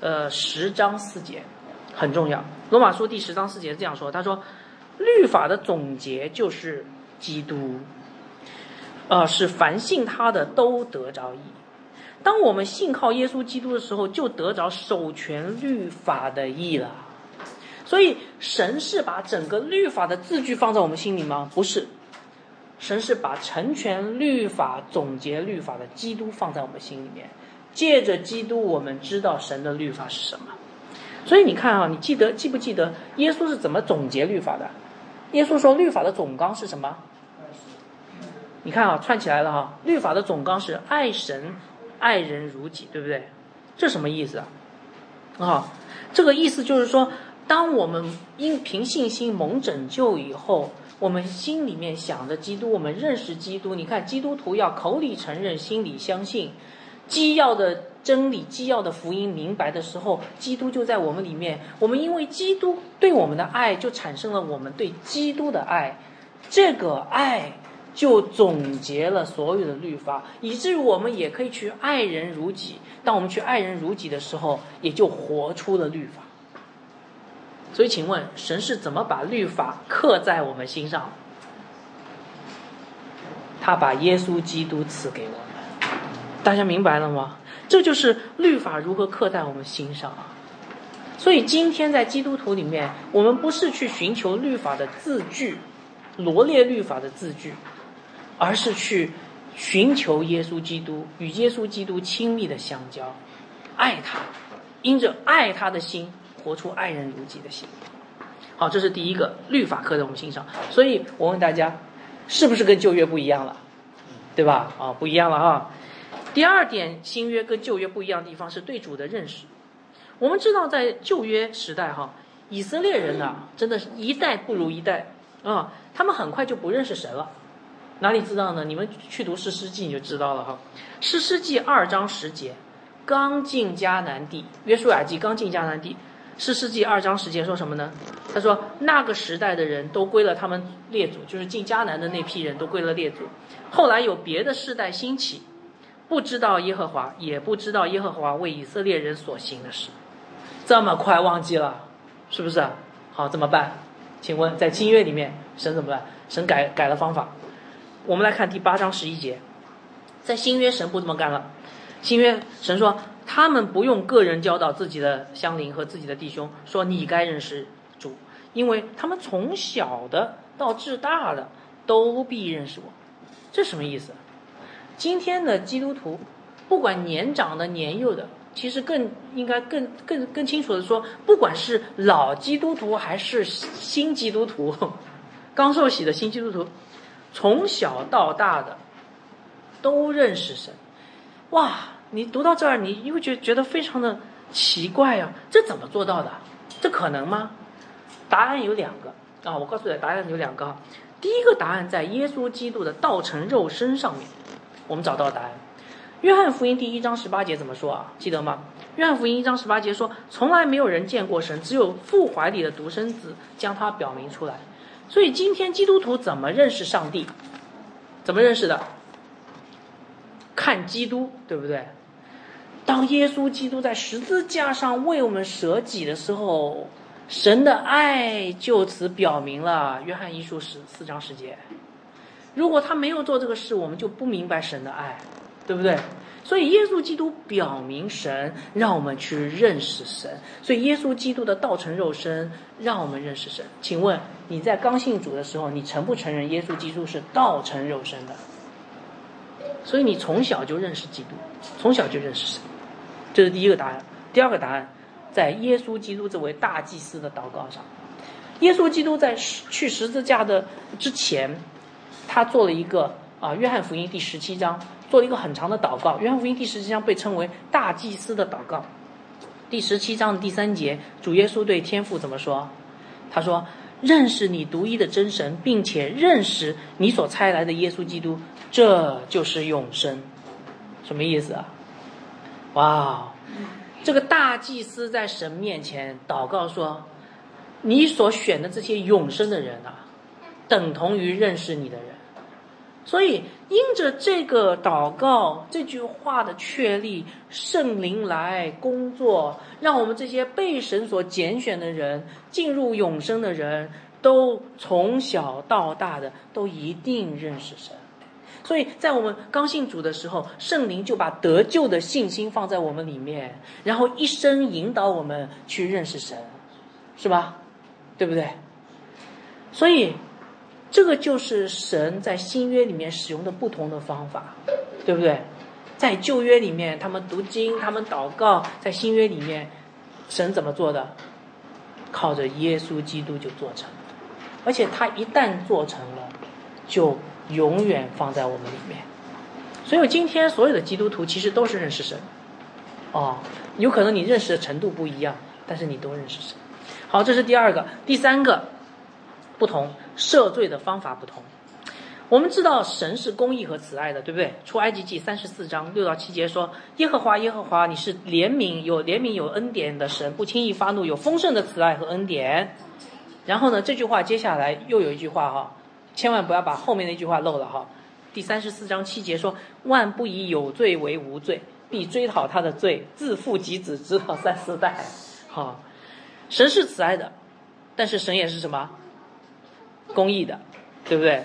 10章4节很重要。罗马书第10章4节这样说，他说律法的总结就是基督，是凡信他的都得着义。当我们信靠耶稣基督的时候，就得着守全律法的义了。所以神是把整个律法的字句放在我们心里吗？不是，神是把成全律法总结律法的基督放在我们心里面，借着基督我们知道神的律法是什么。所以你看你记不记得耶稣是怎么总结律法的？耶稣说律法的总纲是什么？你看串起来了律法的总纲是爱神爱人如己，对不对？这什么意思这个意思就是说，当我们凭信心蒙拯救以后，我们心里面想着基督，我们认识基督。你看基督徒要口里承认，心里相信，基要的真理，基要的福音明白的时候，基督就在我们里面。我们因为基督对我们的爱，就产生了我们对基督的爱，这个爱就总结了所有的律法，以至于我们也可以去爱人如己。当我们去爱人如己的时候，也就活出了律法。所以请问神是怎么把律法刻在我们心上？ 他把耶稣基督赐给我们。大家明白了吗？这就是律法如何刻在我们心上啊。所以今天在基督徒里面，我们不是去寻求律法的字句，罗列律法的字句，而是去寻求耶稣基督，与耶稣基督亲密的相交，爱他，因着爱他的心活出爱人如己的心。好，这是第一个，律法刻在我们心上。所以我问大家，是不是跟旧约不一样了？对吧？不一样了啊。第二点，新约跟旧约不一样的地方是对主的认识。我们知道在旧约时代以色列人真的是一代不如一代啊，他们很快就不认识神了。哪里知道呢？你们去读士师记你就知道了士师记2章10节，刚进迦南地，约书亚记刚进迦南地，士师记2章10节说什么呢？他说那个时代的人都归了他们列祖，就是进迦南的那批人都归了列祖。后来有别的世代兴起，不知道耶和华，也不知道耶和华为以色列人所行的事。这么快忘记了，是不是？好，怎么办？请问在新约里面神怎么办？神改了方法。我们来看第8章11节，在新约神不这么干了。新约神说他们不用个人教导自己的乡邻和自己的弟兄，说你该认识主，因为他们从小的到至大的都必认识我。这什么意思？今天的基督徒不管年长的年幼的，其实应该更清楚的说，不管是老基督徒还是新基督徒，刚受洗的新基督徒，从小到大的都认识神。哇，你读到这儿，你会觉得非常的奇怪啊，这怎么做到的？这可能吗？答案有2个我告诉你，答案有2个。第一个答案在耶稣基督的道成肉身上面，我们找到答案。约翰福音第1章18节怎么说啊？记得吗？约翰福音1章18节说，从来没有人见过神，只有父怀里的独生子将他表明出来。所以今天基督徒怎么认识上帝？怎么认识的？看基督，对不对？当耶稣基督在十字架上为我们舍己的时候，神的爱就此表明了。约翰一书4章10节，如果他没有做这个事，我们就不明白神的爱，对不对？所以耶稣基督表明神，让我们去认识神。所以耶稣基督的道成肉身让我们认识神。请问你在刚信主的时候，你承不承认耶稣基督是道成肉身的？所以你从小就认识基督，从小就认识神，这是第一个答案。第二个答案在耶稣基督这位大祭司的祷告上。耶稣基督在去十字架的之前，他做了一个约翰福音第17章做了一个很长的祷告。约翰福音第17章被称为大祭司的祷告。第17章的第3节，主耶稣对天父怎么说？他说，认识你独一的真神，并且认识你所差来的耶稣基督，这就是永生。什么意思啊？哇，这个大祭司在神面前祷告说，你所选的这些永生的人等同于认识你的人。所以因着这个祷告这句话的确立，圣灵来工作，让我们这些被神所拣选的人，进入永生的人，都从小到大的都一定认识神。所以在我们刚信主的时候，圣灵就把得救的信心放在我们里面，然后一生引导我们去认识神，是吧？对不对？所以这个就是神在新约里面使用的不同的方法，对不对？在旧约里面他们读经，他们祷告，在新约里面神怎么做的？靠着耶稣基督就做成了，而且他一旦做成了，就永远放在我们里面。所以今天所有的基督徒其实都是认识神有可能你认识的程度不一样，但是你都认识神。好，这是第二个。第三个不同，赦罪的方法不同。我们知道神是公义和慈爱的，对不对？出埃及记34章6到7节说，耶和华耶和华，你是怜悯有恩典的神，不轻易发怒，有丰盛的慈爱和恩典。然后呢，这句话接下来又有一句话千万不要把后面那句话漏了第34章7节说，万不以有罪为无罪，必追讨他的罪，自父及子，直到3、4代。神是慈爱的，但是神也是什么？公义的，对不对？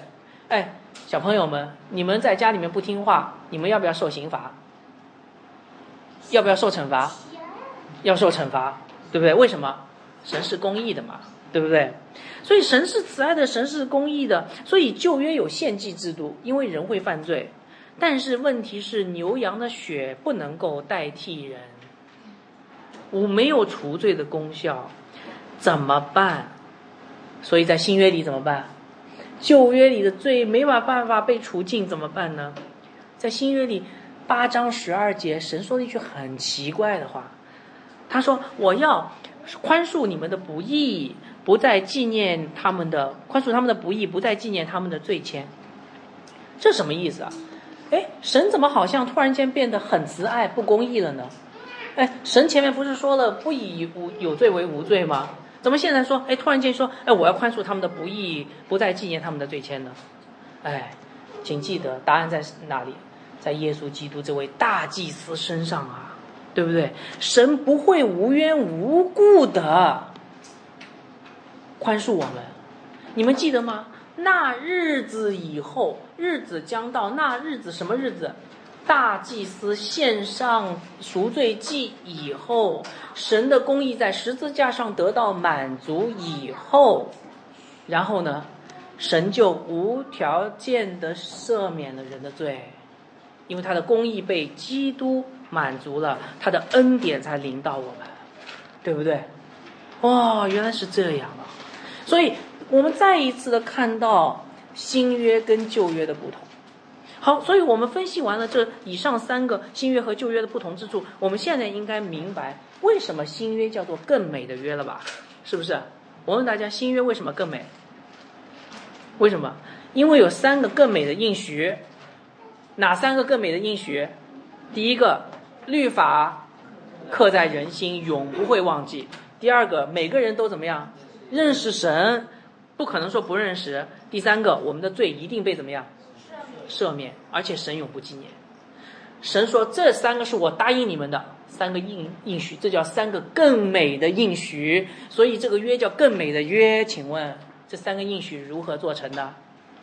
哎，小朋友们，你们在家里面不听话，你们要不要受刑罚？要不要受惩罚？要受惩罚，对不对？为什么？神是公义的嘛，对不对？所以神是慈爱的，神是公义的。所以旧约有献祭制度，因为人会犯罪，但是问题是牛羊的血不能够代替人，我没有除罪的功效，怎么办？所以在新约里怎么办？旧约里的罪没办法被除尽，怎么办呢？在新约里8章12节，神说了一句很奇怪的话，他说：“我要宽恕你们的不义，不再纪念他们的宽恕他们的不义，不再纪念他们的罪愆。”这什么意思啊？哎，神怎么好像突然间变得很慈爱不公义了呢？哎，神前面不是说了不以有罪为无罪吗？怎么现在说，哎，突然间说，哎，我要宽恕他们的不义，不再纪念他们的罪愆呢？哎，请记得答案在哪里？在耶稣基督这位大祭司身上啊，对不对？神不会无缘无故的宽恕我们，你们记得吗？那日子以后，日子将到，那日子什么日子？大祭司献上赎罪祭以后，神的公义在十字架上得到满足以后，然后呢，神就无条件的赦免了人的罪，因为他的公义被基督满足了，他的恩典才临到我们，对不对？哦，原来是这样啊！所以我们再一次的看到新约跟旧约的不同。好，所以我们分析完了这以上3个新约和旧约的不同之处，我们现在应该明白为什么新约叫做更美的约了吧？是不是？我问大家，新约为什么更美？为什么？因为有3个更美的应许。哪3个更美的应许？第一个，律法刻在人心，永不会忘记。第二个，每个人都怎么样？认识神，不可能说不认识。第3个，我们的罪一定被怎么样？赦免，而且神永不纪念。神说这3个是我答应你们的3个应许，这叫3个更美的应许，所以这个约叫更美的约。请问这3个应许如何做成的？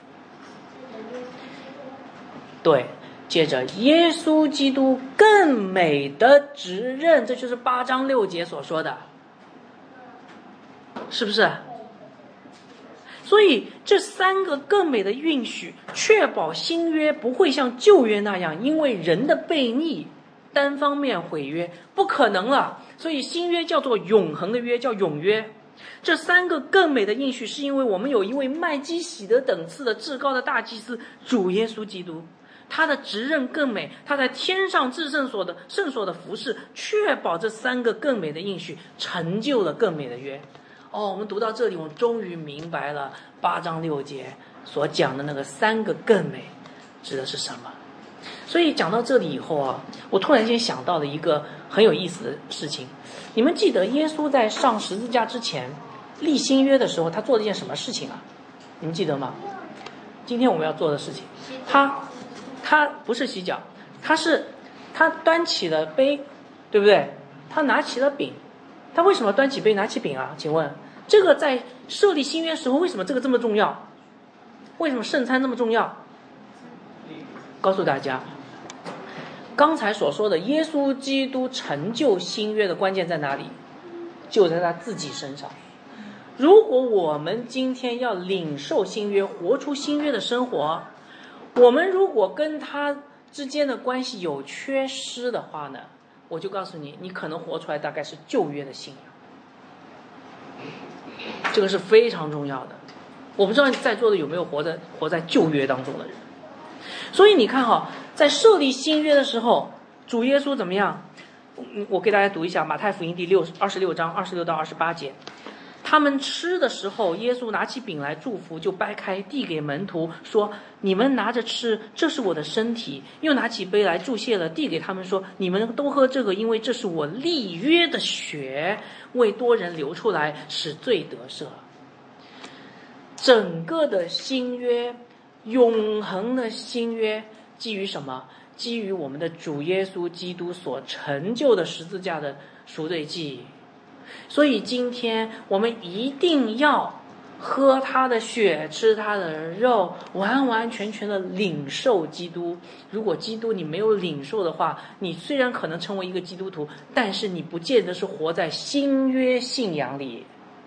对，借着耶稣基督更美的职任，这就是8章6节所说的，是不是？所以这3个更美的应许，确保新约不会像旧约那样因为人的悖逆单方面毁约，不可能了。所以新约叫做永恒的约，叫永约。这3个更美的应许，是因为我们有一位麦基洗德等次的至高的大祭司主耶稣基督，他的职任更美，他在天上至圣所的服侍，确保这3个更美的应许成就了更美的约。我们读到这里，我们终于明白了8章6节所讲的那个3个更美指的是什么。所以讲到这里以后啊，我突然间想到了一个很有意思的事情。你们记得耶稣在上十字架之前立新约的时候，他做了一件什么事情啊？你们记得吗？今天我们要做的事情，他不是洗脚，他端起了杯，对不对？他拿起了饼。他为什么端起杯拿起饼啊？请问这个在设立新约时候，为什么这个这么重要？为什么圣餐那么重要？告诉大家，刚才所说的耶稣基督成就新约的关键在哪里？就在他自己身上。如果我们今天要领受新约，活出新约的生活，我们如果跟他之间的关系有缺失的话呢，我就告诉你，你可能活出来大概是旧约的信仰。这个是非常重要的。我不知道在座的有没有活在旧约当中的人。所以你看在设立新约的时候，主耶稣怎么样？我给大家读一下马太福音第26章26到28节。他们吃的时候，耶稣拿起饼来祝福，就掰开递给门徒，说：“你们拿着吃，这是我的身体。”又拿起杯来祝谢了，递给他们说：“你们都喝这个，因为这是我立约的血，为多人流出来，使罪得赦。”整个的新约，永恒的新约，基于什么？基于我们的主耶稣基督所成就的十字架的赎罪祭。所以今天我们一定要喝他的血，吃他的肉，完完全全的领受基督。如果基督你没有领受的话，你虽然可能成为一个基督徒，但是你不见得是活在新约信仰里。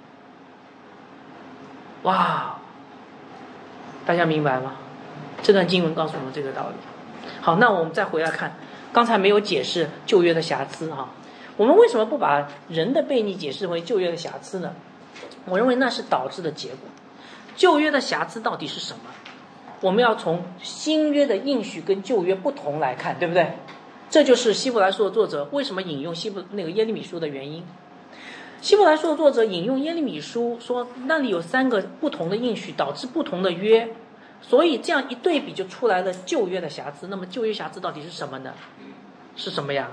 哇，大家明白吗？这段经文告诉我们这个道理。好，那我们再回来看，刚才没有解释旧约的瑕疵啊。我们为什么不把人的悖逆解释为旧约的瑕疵呢？我认为那是导致的结果。旧约的瑕疵到底是什么？我们要从新约的应许跟旧约不同来看，对不对？这就是希伯来书的作者为什么引用耶利米书的原因。希伯来书的作者引用耶利米书说，那里有3个不同的应许，导致不同的约，所以这样一对比就出来了旧约的瑕疵。那么旧约瑕疵到底是什么呢？是什么呀？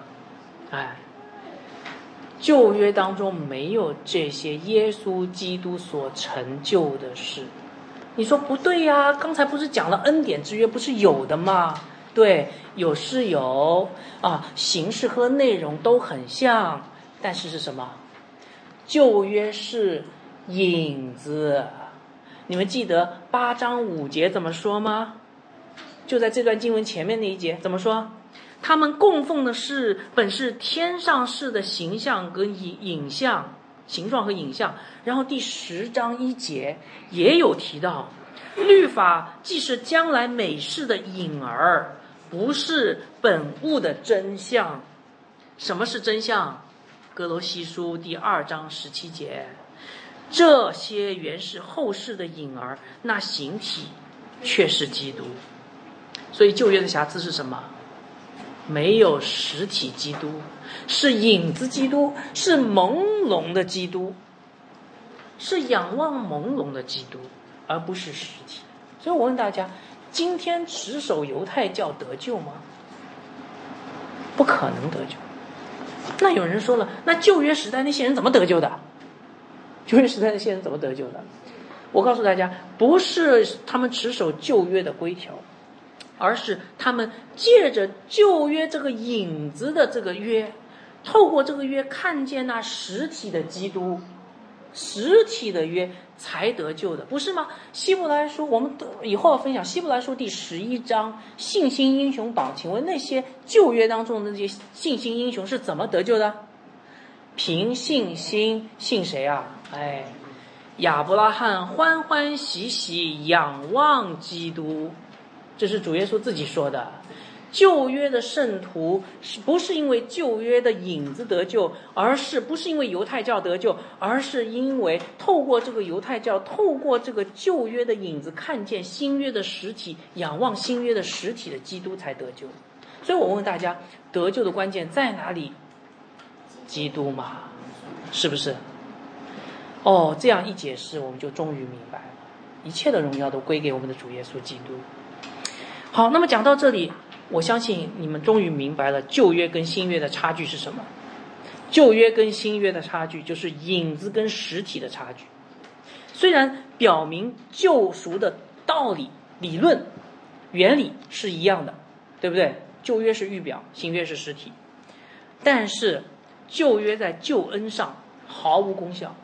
旧约当中没有这些耶稣基督所成就的事。你说不对呀，刚才不是讲了恩典之约不是有的吗？对，有是有啊，形式和内容都很像，但是是什么？旧约是影子。你们记得8章5节怎么说吗？就在这段经文前面那一节怎么说？他们供奉的是本是天上事的形象跟影像，形状和影像。然后第10章1节也有提到，律法既是将来美事的影儿，不是本物的真相。什么是真相？哥罗西书第2章17节，这些原是后世的影儿，那形体却是基督。所以旧约的瑕疵是什么？没有实体基督，是影子基督，是朦胧的基督，是仰望朦胧的基督，而不是实体。所以我问大家，今天持守犹太教得救吗？不可能得救。那有人说了，那旧约时代那些人怎么得救的？旧约时代那些人怎么得救的？我告诉大家，不是他们持守旧约的规条，而是他们借着旧约这个影子的这个约，透过这个约看见那实体的基督，实体的约才得救的，不是吗？希伯来书我们以后要分享希伯来书第11章信心英雄榜，请问那些旧约当中的那些信心英雄是怎么得救的？凭信心，信谁啊？亚伯拉罕欢欢喜喜仰望基督，这是主耶稣自己说的。旧约的圣徒不是因为旧约的影子得救，不是因为犹太教得救，而是因为透过这个犹太教，透过这个旧约的影子看见新约的实体，仰望新约的实体的基督才得救。所以我问大家，得救的关键在哪里？基督嘛，是不是？这样一解释，我们就终于明白了，一切的荣耀都归给我们的主耶稣基督。好，那么讲到这里，我相信你们终于明白了旧约跟新约的差距是什么。旧约跟新约的差距就是影子跟实体的差距。虽然表明救赎的道理、理论、原理是一样的，对不对？旧约是预表，新约是实体，但是旧约在救恩上毫无功效。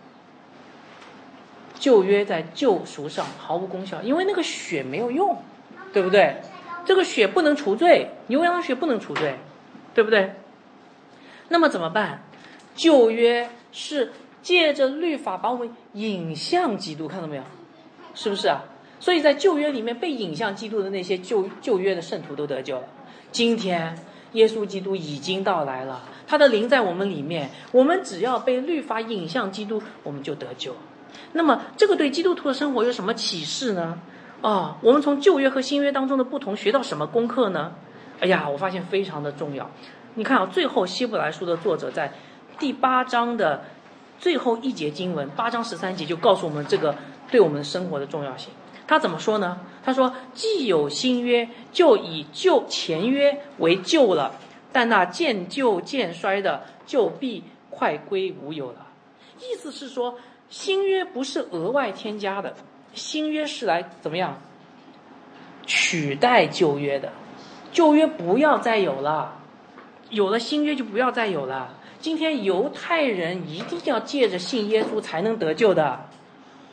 旧约在救赎上毫无功效，因为那个血没有用，对不对？这个血不能除罪，牛羊血不能除罪，对不对？那么怎么办？旧约是借着律法把我们引向基督，看到没有？是不是啊？所以在旧约里面被引向基督的那些旧约的圣徒都得救了。今天耶稣基督已经到来了，他的灵在我们里面，我们只要被律法引向基督，我们就得救。那么这个对基督徒的生活有什么启示呢？我们从旧约和新约当中的不同学到什么功课呢？我发现非常的重要。你看最后希伯来书的作者在第8章的最后一节经文8章13节就告诉我们这个对我们生活的重要性。他怎么说呢？他说，既有新约，就以前约为旧了，但那渐旧渐衰的，就必快归无有了。意思是说，新约不是额外添加的，新约是来怎么样取代旧约的。旧约不要再有了，有了新约就不要再有了。今天犹太人一定要借着信耶稣才能得救的，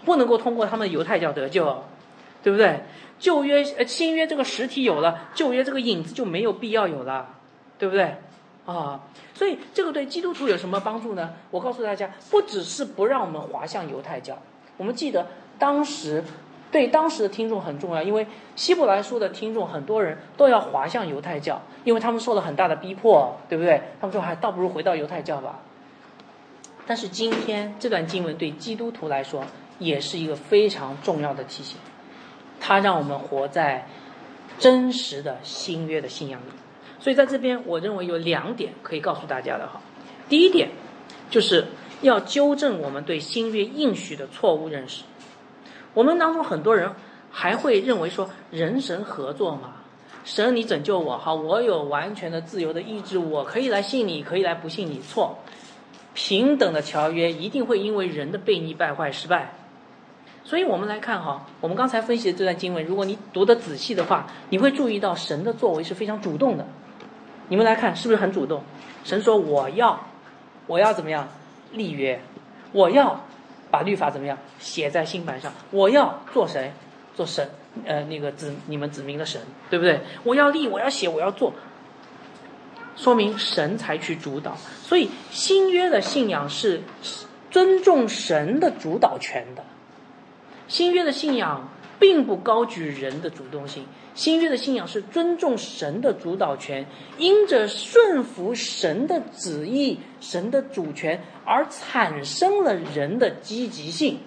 不能够通过他们犹太教得救，对不对？旧约新约这个实体有了，旧约这个影子就没有必要有了，对不对？所以这个对基督徒有什么帮助呢？我告诉大家，不只是不让我们滑向犹太教，我们记得当时的听众很重要，因为希伯来书的听众很多人都要滑向犹太教，因为他们受了很大的逼迫，对不对？他们说倒不如回到犹太教吧。但是今天这段经文对基督徒来说也是一个非常重要的提醒，它让我们活在真实的新约的信仰里。所以在这边我认为有2点可以告诉大家的。第一点就是要纠正我们对新约应许的错误认识。我们当中很多人还会认为说人神合作嘛，神你拯救我，好，我有完全的自由的意志，我可以来信你，可以来不信你。错，平等的条约一定会因为人的悖逆败坏失败。所以我们来看我们刚才分析的这段经文，如果你读得仔细的话，你会注意到神的作为是非常主动的。你们来看是不是很主动？神说我要怎么样立约，我要把律法怎么样写在心板上，我要做谁？做神你们子民的神，对不对？我要立，我要写，我要做，说明神才去主导。所以新约的信仰是尊重神的主导权的。新约的信仰并不高举人的主动性，新约的信仰是尊重神的主导权，因着顺服神的旨意、神的主权而产生了人的积极性。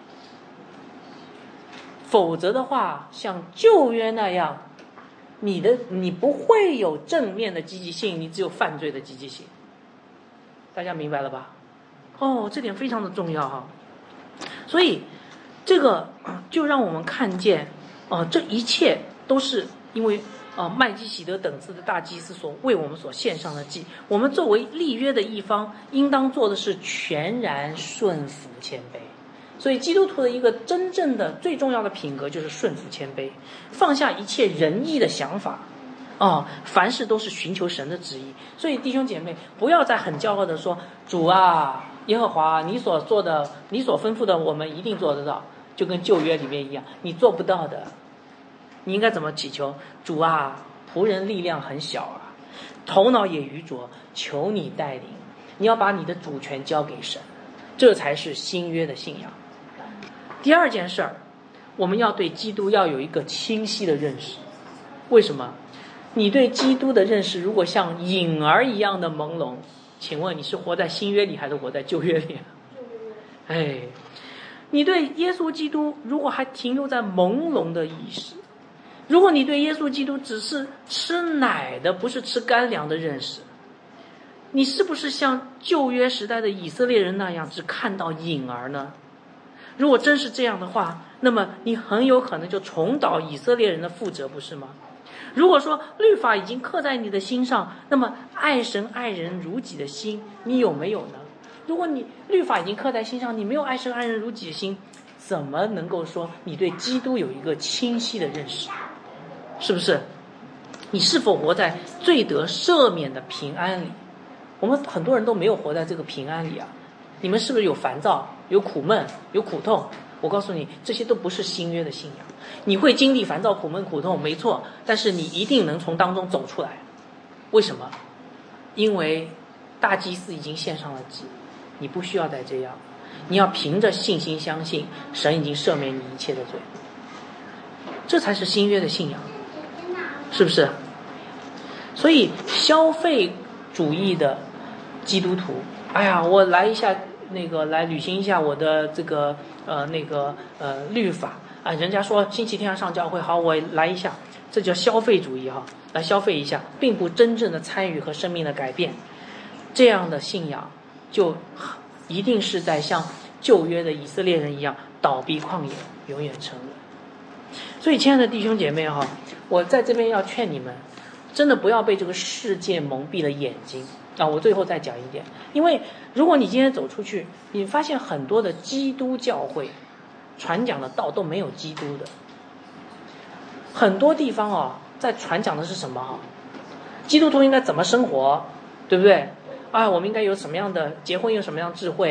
否则的话，像旧约那样，你不会有正面的积极性，你只有犯罪的积极性。大家明白了吧？这点非常的重要所以这个就让我们看见这一切都是因为麦基洗德等次的大祭司所为我们所献上的祭。我们作为立约的一方，应当做的是全然顺服谦卑。所以基督徒的一个真正的最重要的品格就是顺服谦卑，放下一切人意的想法凡事都是寻求神的旨意。所以弟兄姐妹，不要再很骄傲的说，主啊，耶和华，你所做的，你所吩咐的，我们一定做得到，就跟旧约里面一样，你做不到的。你应该怎么祈求？主啊，仆人力量很小头脑也愚拙，求你带领。你要把你的主权交给神，这才是新约的信仰。第二件事儿，我们要对基督要有一个清晰的认识。为什么？你对基督的认识如果像影儿一样的朦胧，请问你是活在新约里还是活在旧约里？你对耶稣基督如果还停留在朦胧的意识，如果你对耶稣基督只是吃奶的，不是吃干粮的认识，你是不是像旧约时代的以色列人那样只看到影儿呢？如果真是这样的话，那么你很有可能就重蹈以色列人的覆辙，不是吗？如果说律法已经刻在你的心上，那么爱神爱人如己的心你有没有呢？如果你律法已经刻在心上，你没有爱神爱人如己的心，怎么能够说你对基督有一个清晰的认识？是不是？你是否活在罪得赦免的平安里？我们很多人都没有活在这个平安里你们是不是有烦躁，有苦闷，有苦痛？我告诉你，这些都不是新约的信仰。你会经历烦躁、苦闷、苦痛，没错，但是你一定能从当中走出来。为什么？因为大祭司已经献上了祭，你不需要再这样，你要凭着信心相信神已经赦免你一切的罪，这才是新约的信仰，是不是？所以消费主义的基督徒，我来一下来履行一下我的这个律法人家说星期天上教会，好，我来一下，这叫消费主义来消费一下，并不真正的参与和生命的改变。这样的信仰就一定是在像旧约的以色列人一样倒闭旷野，永远沉沦。所以亲爱的弟兄姐妹我在这边要劝你们，真的不要被这个世界蒙蔽了眼睛我最后再讲一点，因为如果你今天走出去，你发现很多的基督教会传讲的道都没有基督的，很多地方在传讲的是什么基督徒应该怎么生活，对不对我们应该有什么样的结婚，有什么样的智慧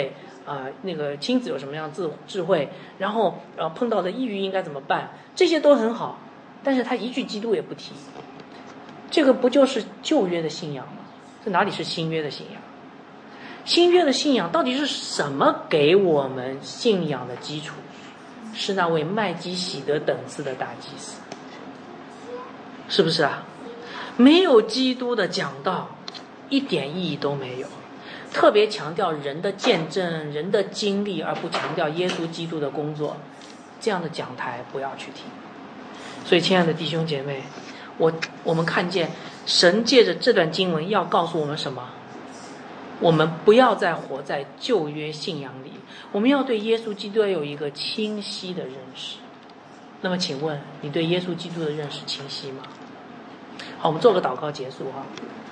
那个亲子有什么样智慧，然后碰到的抑郁应该怎么办，这些都很好，但是他一句基督也不提，这个不就是旧约的信仰吗？这哪里是新约的信仰？新约的信仰到底是什么给我们信仰的基础？是那位麦基洗德等次的大祭司，是不是啊？没有基督的讲道，一点意义都没有。特别强调人的见证、人的经历，而不强调耶稣基督的工作，这样的讲台不要去听。所以，亲爱的弟兄姐妹，我们看见神借着这段经文要告诉我们什么？我们不要再活在旧约信仰里，我们要对耶稣基督有一个清晰的认识。那么请问你对耶稣基督的认识清晰吗？好，我们做个祷告结束哈。